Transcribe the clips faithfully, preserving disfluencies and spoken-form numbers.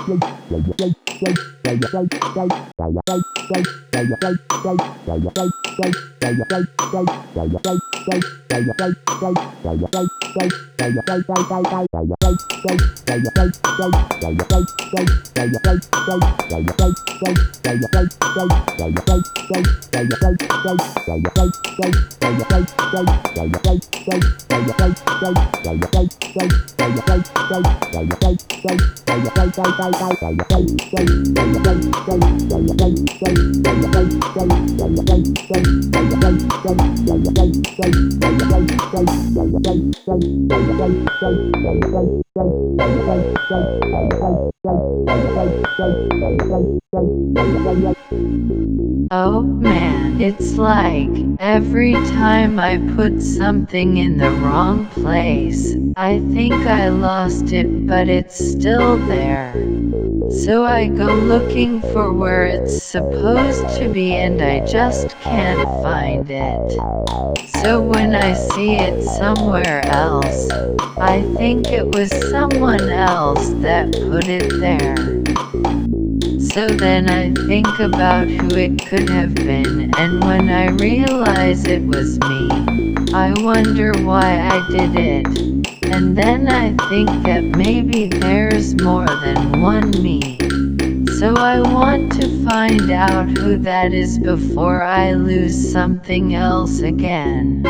Oh man, it's like every time I put something in the wrong place, I think I lost it, but it's still there. So I go looking for where it's supposed to be and I just can't find it. So when I see it somewhere else, I think it was someone else that put it there. So then I think about who it could have been, and when I realize it was me, I wonder why I did it. And then I think that maybe there's more than one me. So I want to find out who that is before I lose something else again.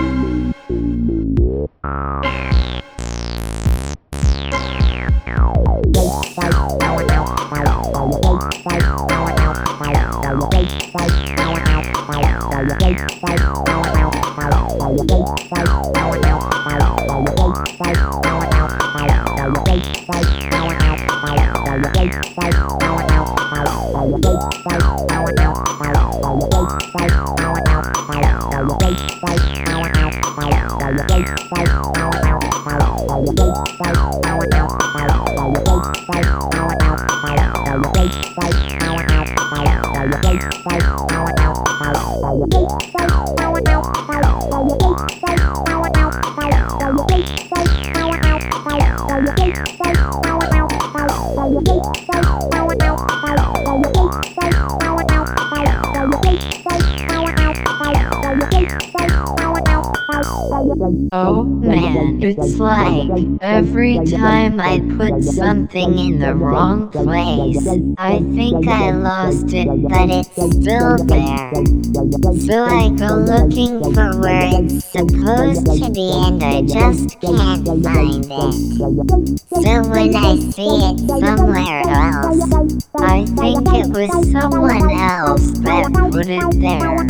Oh man, it's like every time I put something in the wrong place, I think I lost it, but it's still there. So I go looking for where it's supposed to be and I just can't find it. So when I see it somewhere else, I think it was someone else that put it there.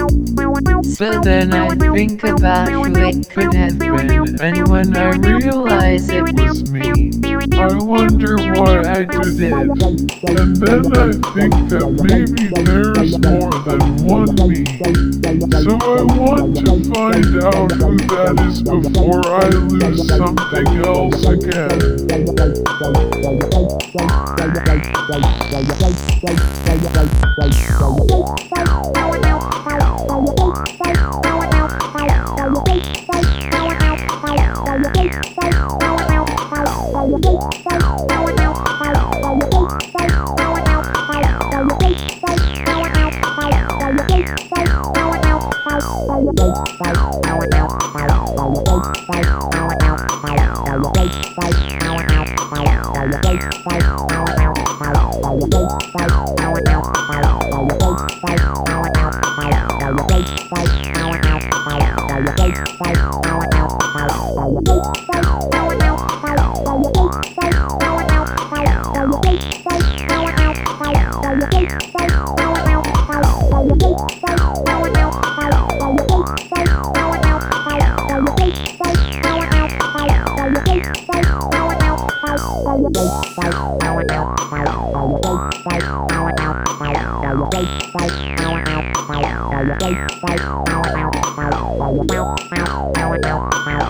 So then I think about who it could have been, and when I realize it was me, I wonder why I did it. And then I think that maybe there's more than one me. So I want to find out who that is before I lose something else again. Bye.